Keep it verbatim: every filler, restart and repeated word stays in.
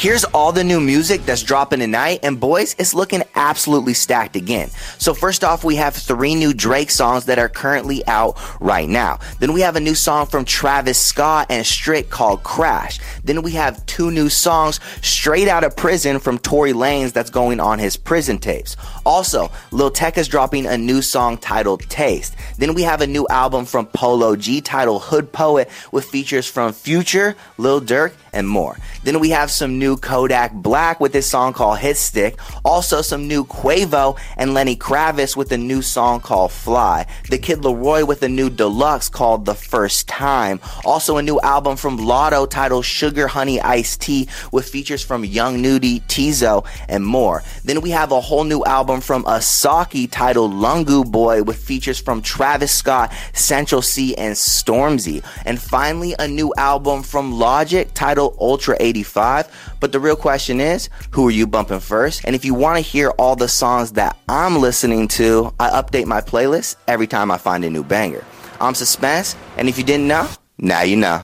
Here's all the new music that's dropping tonight, and boys, it's looking absolutely stacked again. So first off, we have three new Drake songs that are currently out right now. Then we have a new song from Travis Scott and Strick called Crash. Then we have two new songs straight out of prison from Tory Lanez that's going on his prison tapes. Also, Lil Tecca's dropping a new song titled Taste. Then we have a new album from Polo G titled Hood Poet with features from Future, Lil Durk, and more. Then we have some new Kodak Black with his song called Hit Stick. Also some new Quavo and Lenny Kravitz with a new song called Fly. The Kid Laroi with a new deluxe called The First Time. Also a new album from Lotto titled Sugar Honey Iced Tea with features from Young Nudy, Tizo, and more. Then we have a whole new album from Asaki titled Lungu Boy with features from Travis Scott, Central C, and Stormzy. And finally a new album from Logic titled Ultra eighty-five. But the real question is, who are you bumping first? And if you want to hear all the songs that I'm listening to, I update my playlist every time I find a new banger. I'm Suspense, and if you didn't know, now you know.